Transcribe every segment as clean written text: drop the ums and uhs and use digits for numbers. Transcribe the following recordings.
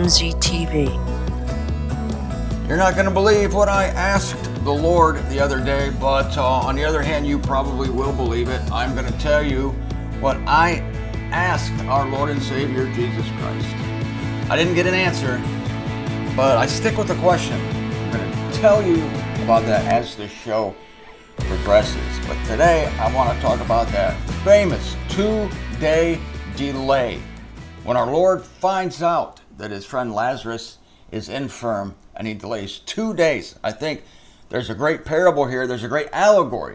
MZTV. You're not going to believe what I asked the Lord the other day, but on the other hand, you probably will believe it. I'm going to tell you what I asked our Lord and Savior, Jesus Christ. I didn't get an answer, but I stick with the question. I'm going to tell you about that as the show progresses. But today, I want to talk about that famous 2-day delay. When our Lord finds out that his friend Lazarus is infirm and he delays 2 days, I think there's a great parable here. There's a great allegory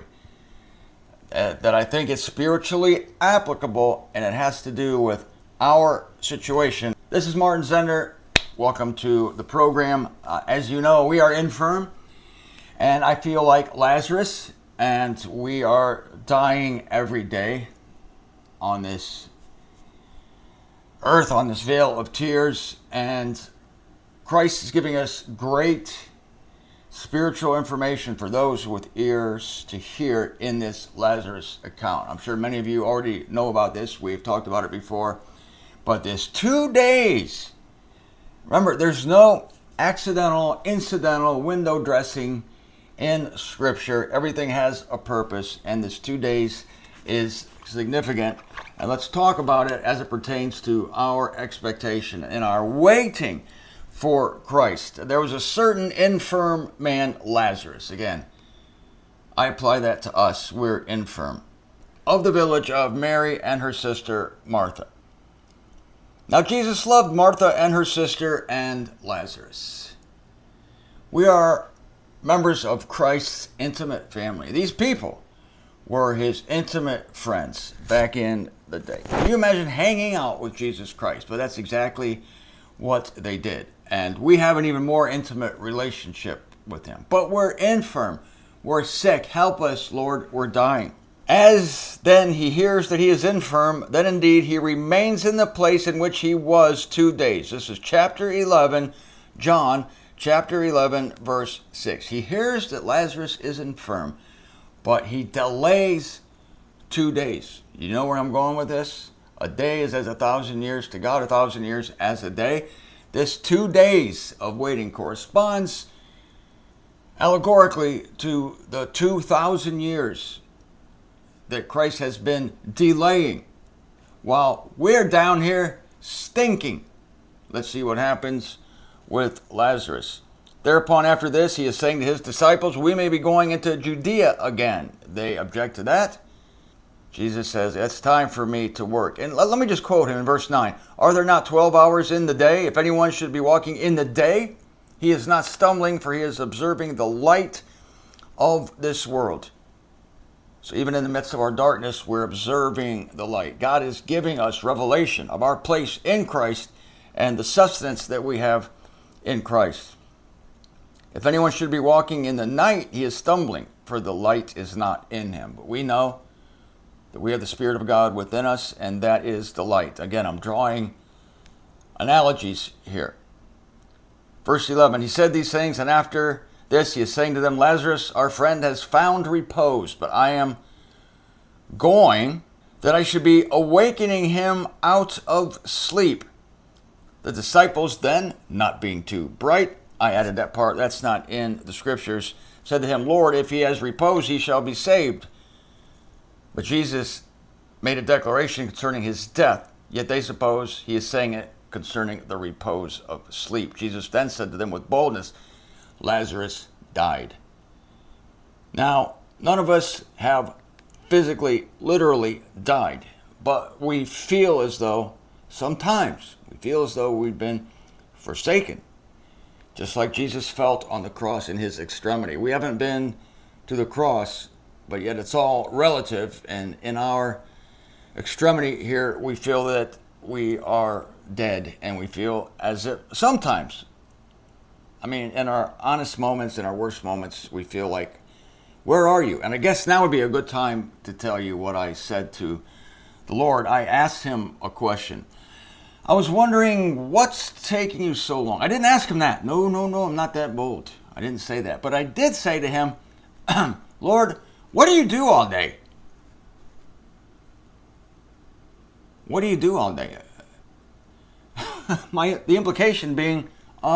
that I think is spiritually applicable, and it has to do with our situation. This is Martin Zender. Welcome to the program. As you know, we are infirm, and I feel like Lazarus, and we are dying every day on this earth, on this veil of tears, and Christ is giving us great spiritual information for those with ears to hear in this Lazarus account. I'm sure many of you already know about this. We've talked about it before. But this 2 days, remember, there's no accidental, incidental window dressing in Scripture. Everything has a purpose, and this 2 days is significant. And let's talk about it as it pertains to our expectation and our waiting for Christ. There was a certain infirm man, Lazarus. Again, I apply that to us. We're infirm. Of the village of Mary and her sister Martha. Now Jesus loved Martha and her sister and Lazarus. We are members of Christ's intimate family. These people were his intimate friends back in the day. Can you imagine hanging out with Jesus Christ? But that's exactly what they did. And we have an even more intimate relationship with him. But we're infirm. We're sick. Help us, Lord. We're dying. As then he hears that he is infirm, then indeed he remains in the place in which he was 2 days. This is chapter 11, John chapter 11, verse 6. He hears that Lazarus is infirm, but he delays 2 days. You know where I'm going with this? A day is as 1,000 years to God, 1,000 years as a day. This 2 days of waiting corresponds allegorically to the 2,000 years that Christ has been delaying while we're down here stinking. Let's see what happens with Lazarus. Thereupon, after this, he is saying to his disciples, we may be going into Judea again. They object to that. Jesus says, it's time for me to work. And let me just quote him in verse 9. Are there not 12 hours in the day? If anyone should be walking in the day, he is not stumbling, for he is observing the light of this world. So even in the midst of our darkness, we're observing the light. God is giving us revelation of our place in Christ and the sustenance that we have in Christ. If anyone should be walking in the night, he is stumbling, for the light is not in him. But we know that we have the Spirit of God within us, and that is the light. Again, I'm drawing analogies here. Verse 11, he said these things, and after this he is saying to them, Lazarus, our friend, has found repose, but I am going that I should be awakening him out of sleep. The disciples then, not being too bright, I added that part, that's not in the Scriptures, said to him, Lord, if he has repose, he shall be saved. But Jesus made a declaration concerning his death, yet they suppose he is saying it concerning the repose of sleep. Jesus then said to them with boldness, Lazarus died. Now, none of us have physically, literally died, but we feel as though, sometimes, we feel as though we've been forsaken, just like Jesus felt on the cross in his extremity. We haven't been to the cross, but yet it's all relative, and in our extremity here, we feel that we are dead, and we feel as if sometimes, in our honest moments, in our worst moments, we feel like, where are you? And I guess now would be a good time to tell you what I said to the Lord. I asked him a question. I was wondering, what's taking you so long? I didn't ask him that. No, I'm not that bold. I didn't say that. But I did say to him, Lord, what do you do all day? What do you do all day? The implication being,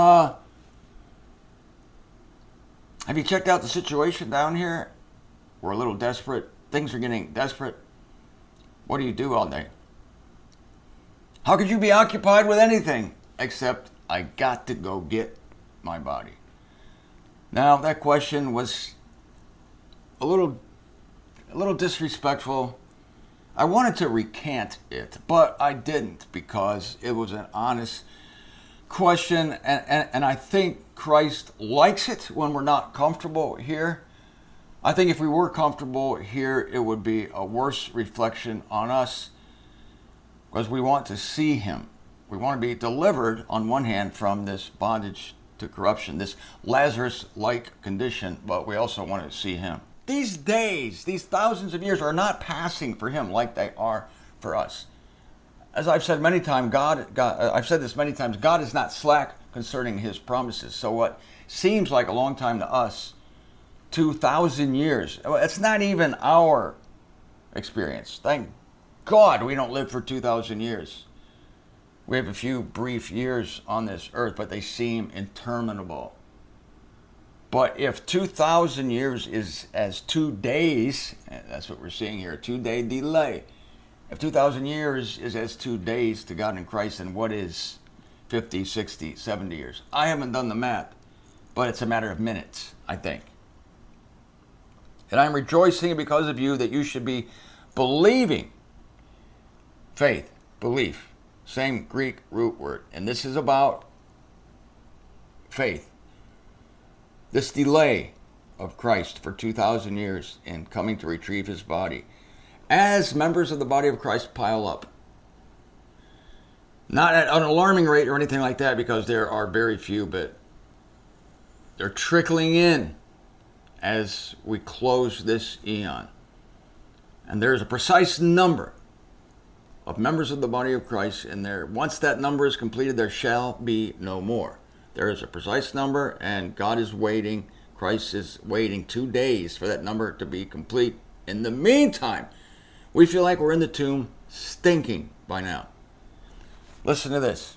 have you checked out the situation down here? We're a little desperate. Things are getting desperate. What do you do all day? How could you be occupied with anything except I got to go get my body? Now, that question was a little disrespectful. I wanted to recant it, but I didn't because it was an honest question, and I think Christ likes it when we're not comfortable here. I think if we were comfortable here, it would be a worse reflection on us because we want to see him. We want to be delivered, on one hand, from this bondage to corruption, this Lazarus-like condition, but we also want to see him. These days, these thousands of years are not passing for him like they are for us. As I've said many times, I've said this many times, God is not slack concerning his promises. So what seems like a long time to us, 2,000 years, it's not even our experience. Thank God we don't live for 2,000 years. We have a few brief years on this earth, but they seem interminable. But if 2,000 years is as 2 days, that's what we're seeing here, a 2-day delay. If 2,000 years is as 2 days to God in Christ, then what is 50, 60, 70 years? I haven't done the math, but it's a matter of minutes, I think. And I'm rejoicing because of you that you should be believing. Faith, belief, same Greek root word. And this is about faith. This delay of Christ for 2,000 years in coming to retrieve his body. As members of the body of Christ pile up. Not at an alarming rate or anything like that, because there are very few, but they're trickling in as we close this eon. And there's a precise number of members of the body of Christ in there. Once that number is completed, there shall be no more. There is a precise number, and God is waiting. Christ is waiting 2 days for that number to be complete. In the meantime, we feel like we're in the tomb stinking by now. Listen to this.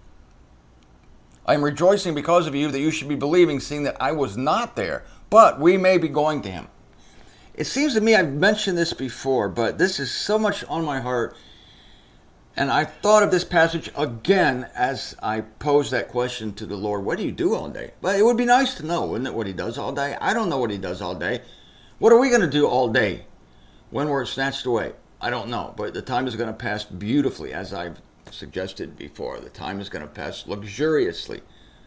I am rejoicing because of you that you should be believing, seeing that I was not there, but we may be going to him. It seems to me I've mentioned this before, but this is so much on my heart. And I thought of this passage again as I posed that question to the Lord. What do you do all day? But it would be nice to know, wouldn't it, what he does all day? I don't know what he does all day. What are we going to do all day when we're snatched away? I don't know. But the time is going to pass beautifully, as I've suggested before. The time is going to pass luxuriously.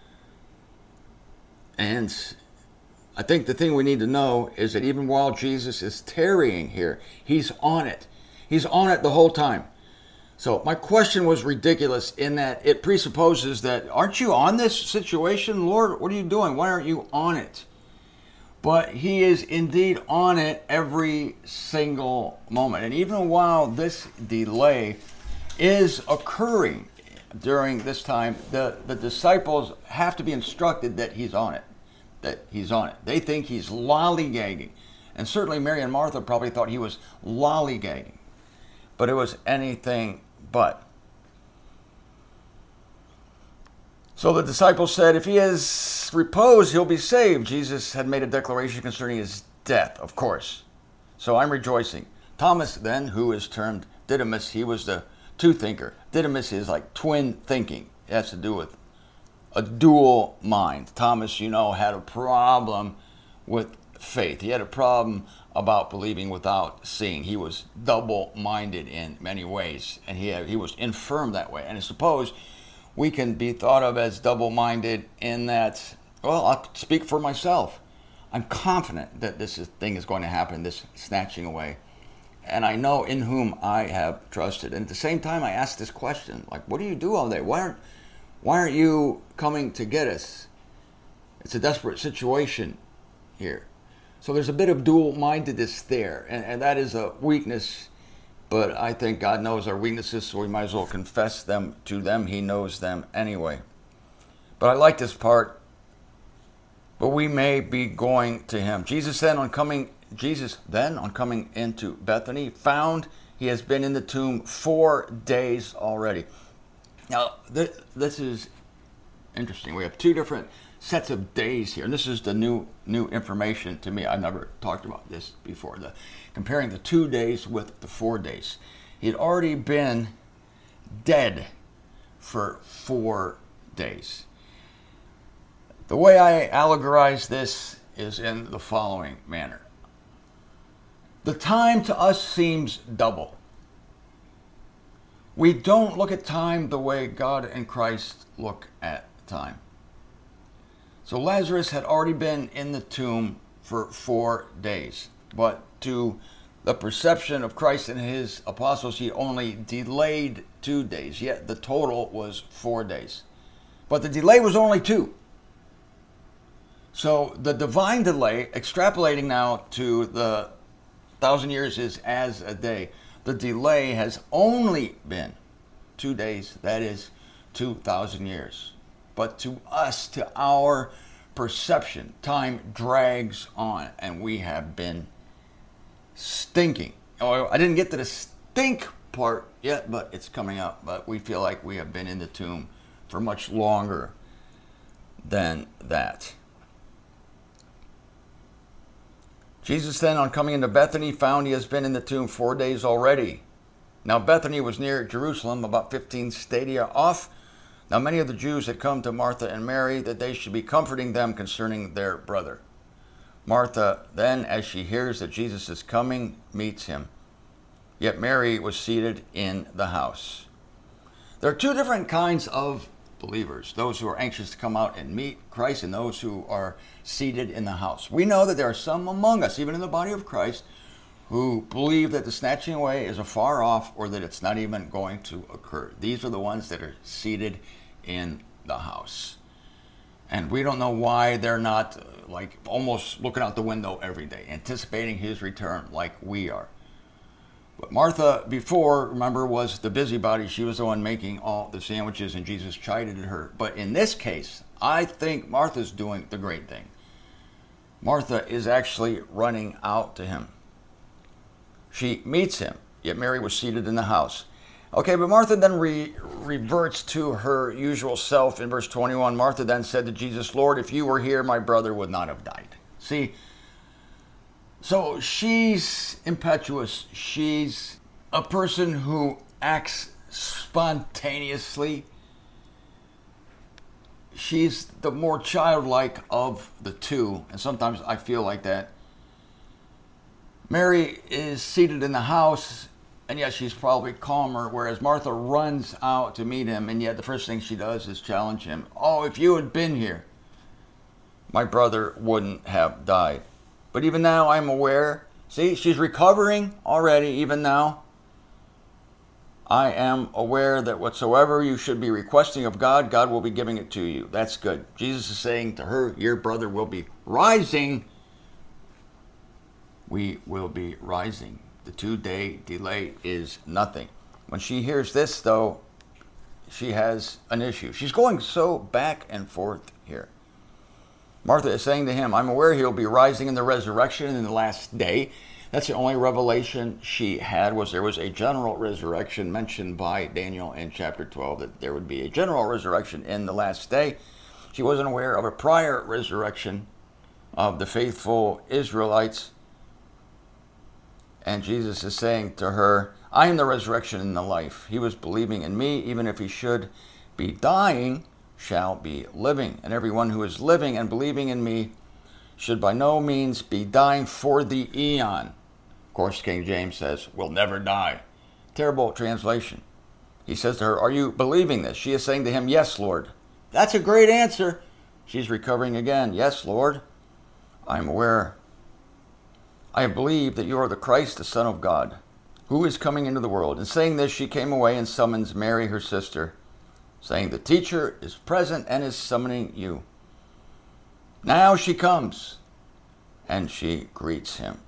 And I think the thing we need to know is that even while Jesus is tarrying here, he's on it. He's on it the whole time. So my question was ridiculous in that it presupposes that, aren't you on this situation? Lord, what are you doing? Why aren't you on it? But he is indeed on it every single moment. And even while this delay is occurring during this time, the disciples have to be instructed that he's on it. That he's on it. They think he's lollygagging. And certainly Mary and Martha probably thought he was lollygagging. But it was anything but. So the disciples said, if he has reposed, he'll be saved. Jesus had made a declaration concerning his death, of course. So I'm rejoicing. Thomas then, who is termed Didymus, he was the two-thinker. Didymus is like twin thinking. It has to do with a dual mind. Thomas, had a problem with faith. He had a problem about believing without seeing. He was double-minded in many ways, and he was infirm that way. And I suppose we can be thought of as double-minded in that, well, I'll speak for myself. I'm confident that this thing is going to happen, this snatching away. And I know in whom I have trusted. And at the same time, I ask this question, like, what do you do all day? Why aren't you coming to get us? It's a desperate situation here. So there's a bit of dual-mindedness there, and that is a weakness, but I think God knows our weaknesses, so we might as well confess them to them. He knows them anyway. But I like this part, but we may be going to him. Jesus then, on coming into Bethany, found he has been in the tomb 4 days already. Now, this is interesting. We have two different sets of days here, and this is the new information to me. I've never talked about this before. Comparing the 2 days with the 4 days. He had already been dead for 4 days. The way I allegorize this is in the following manner. The time to us seems double. We don't look at time the way God and Christ look at time. So Lazarus had already been in the tomb for 4 days, but to the perception of Christ and his apostles, he only delayed 2 days, yet the total was 4 days. But the delay was only 2. So the divine delay, extrapolating now to the 1,000 years is as a day, the delay has only been 2 days, that is 2,000 years. But to us, to our perception, time drags on, and we have been stinking. Oh, I didn't get to the stink part yet, but it's coming up. But we feel like we have been in the tomb for much longer than that. Jesus then, on coming into Bethany, found he has been in the tomb 4 days already. Now Bethany was near Jerusalem, about 15 stadia off. Now many of the Jews had come to Martha and Mary that they should be comforting them concerning their brother. Martha then, as she hears that Jesus is coming, meets him. Yet Mary was seated in the house. There are two different kinds of believers, those who are anxious to come out and meet Christ and those who are seated in the house. We know that there are some among us, even in the body of Christ, who believe that the snatching away is afar off or that it's not even going to occur. These are the ones that are seated in the house. And we don't know why they're not like almost looking out the window every day, anticipating his return like we are. But Martha, before, remember, was the busybody. She was the one making all the sandwiches, and Jesus chided her. But in this case, I think Martha's doing the great thing. Martha is actually running out to him. She meets him, yet Mary was seated in the house. Okay, but Martha then reverts to her usual self in verse 21. Martha then said to Jesus, Lord, if you were here, my brother would not have died. See, so she's impetuous. She's a person who acts spontaneously. She's the more childlike of the two, and sometimes I feel like that. Mary is seated in the house, and yet she's probably calmer, whereas Martha runs out to meet him, and yet the first thing she does is challenge him. Oh, if you had been here, my brother wouldn't have died. But even now I'm aware, see, she's recovering already, even now. I am aware that whatsoever you should be requesting of God, God will be giving it to you. That's good. Jesus is saying to her, your brother will be rising. We will be rising. The 2-day delay is nothing. When she hears this, though, she has an issue. She's going so back and forth here. Martha is saying to him, I'm aware he'll be rising in the resurrection in the last day. That's the only revelation she had, was there was a general resurrection mentioned by Daniel in chapter 12, that there would be a general resurrection in the last day. She wasn't aware of a prior resurrection of the faithful Israelites. And Jesus is saying to her, I am the resurrection and the life. He was believing in me, even if he should be dying, shall be living. And everyone who is living and believing in me should by no means be dying for the eon. Of course, King James says, will never die. Terrible translation. He says to her, are you believing this? She is saying to him, yes, Lord. That's a great answer. She's recovering again. Yes, Lord, I am aware. I have believed that you are the Christ, the Son of God, who is coming into the world. And saying this, she came away and summons Mary, her sister, saying, the teacher is present and is summoning you. Now she comes, and she greets him.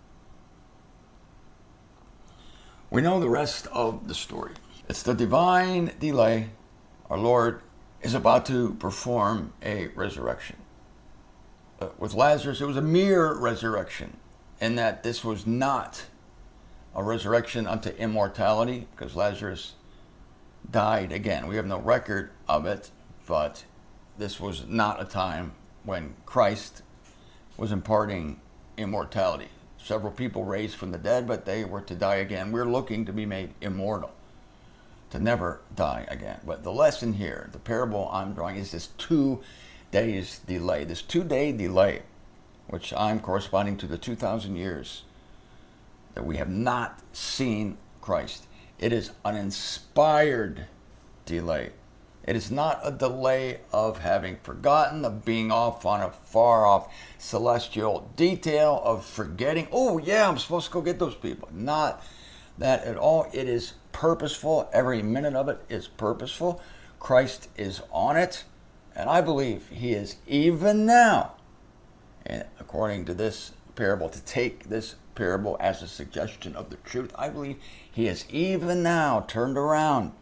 We know the rest of the story. It's the divine delay. Our Lord is about to perform a resurrection. With Lazarus, it was a mere resurrection, in that this was not a resurrection unto immortality, because Lazarus died again. We have no record of it, but this was not a time when Christ was imparting immortality. Several people raised from the dead, but they were to die again. We're looking to be made immortal, to never die again. But the lesson here, the parable I'm drawing, is this 2 days delay. This 2-day delay, which I'm corresponding to the 2,000 years that we have not seen Christ. It is an inspired delay. It is not a delay of having forgotten, of being off on a far off celestial detail, of forgetting, oh yeah, I'm supposed to go get those people. Not that at all. It is purposeful. Every minute of it is purposeful. Christ is on it. And I believe he is even now, and according to this parable, to take this parable as a suggestion of the truth, I believe he is even now turned around.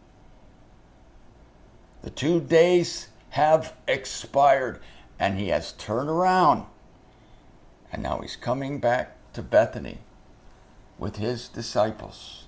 The 2 days have expired, and he has turned around. And now he's coming back to Bethany with his disciples.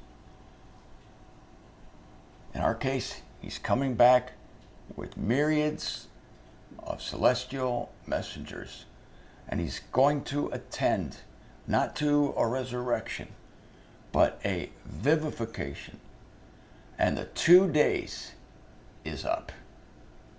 In our case, he's coming back with myriads of celestial messengers. And he's going to attend not to a resurrection, but a vivification. And the 2 days is up.